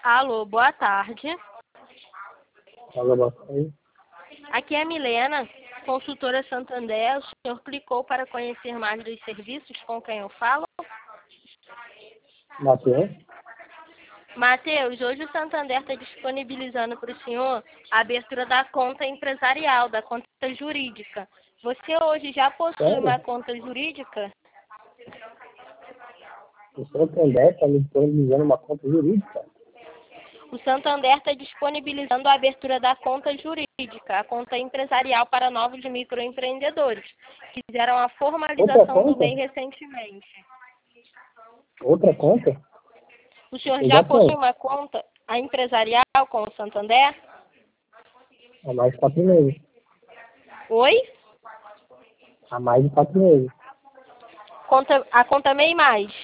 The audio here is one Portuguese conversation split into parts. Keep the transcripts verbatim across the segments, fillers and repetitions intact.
Alô, boa tarde. Alô, boa tarde. Aqui é a Milena, consultora Santander. O senhor clicou para conhecer mais dos serviços com quem eu falo? Matheus? Matheus, hoje o Santander está disponibilizando para o senhor a abertura da conta empresarial, da conta jurídica. Você hoje já possui Sério? uma conta jurídica? O Santander está me disponibilizando uma conta jurídica? O Santander está disponibilizando a abertura da conta jurídica, a conta empresarial para novos microempreendedores. Fizeram a formalização do conta? M E I recentemente. Outra conta? O senhor Eu já já possui tenho. uma conta a empresarial com o Santander? Há mais de quatro meses. Oi? Há mais de quatro meses. Conta, a conta M E I Mais,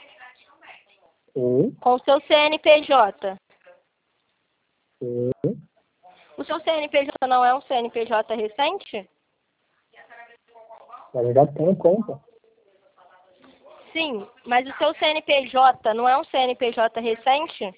Sim, com o seu C N P J. sim. O seu C N P J não é um C N P J recente? Mas eu já tenho conta. Sim, mas o seu C N P J não é um C N P J recente?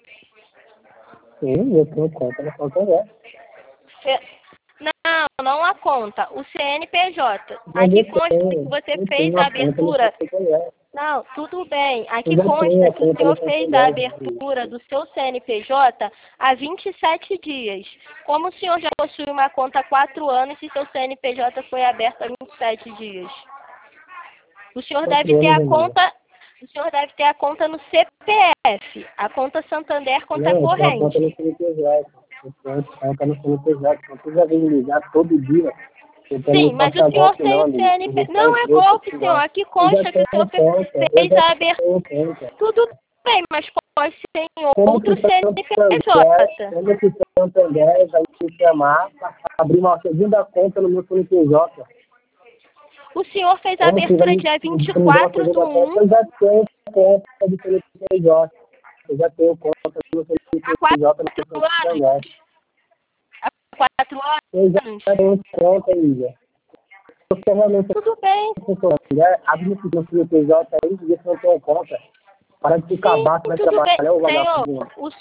Sim, eu tenho conta no Santander. Fe- Não, não a conta, o C N P J. Mas Aqui eu consta que tenho, você eu fez tenho a a conta no abertura. Santander. Não, tudo bem. Eu Aqui já tenho consta a que o conta no senhor fez a Santander. abertura do seu C N P J há vinte e sete dias. Como o senhor já possui uma conta há quatro anos e seu C N P J foi aberto há vinte e sete dias? O senhor deve Quatro ter anos a e meio. conta, o senhor deve ter a conta no C P F, a conta Santander, conta Não, eu tenho a conta no corrente. C N P J. Eu tenho a conta no C N P J. Não precisa vir me ligar todo dia tentando me Sim, mas o passar senhor golpe, tem não, o amigo. Eu C N P. vou Não é fazer o golpe, que senhor. não. Aqui Eu já consta que o tenho senhor conta. Eu fez já a abertura. tenho conta. Tudo bem, mas pode ser em Como que outro o Santander, C N P J. como que o Santander vai me chamar para abrir uma segunda conta no meu C N P J? O senhor fez a Como que vai abertura me dia me vinte e disponibilizar uma quatro do segunda conta? um, Eu já tenho conta do C N P J. Eu já tenho conta no C N há P J quatro no anos. Santander. Há quatro Eu anos. já tenho conta, Ilha. Porque realmente Tudo bem. o Santander abre no C N P J aí e você não tem conta. Para de ficar Sim, baixo, vai tudo bem. trabalhar o Senhor, vagabundo. o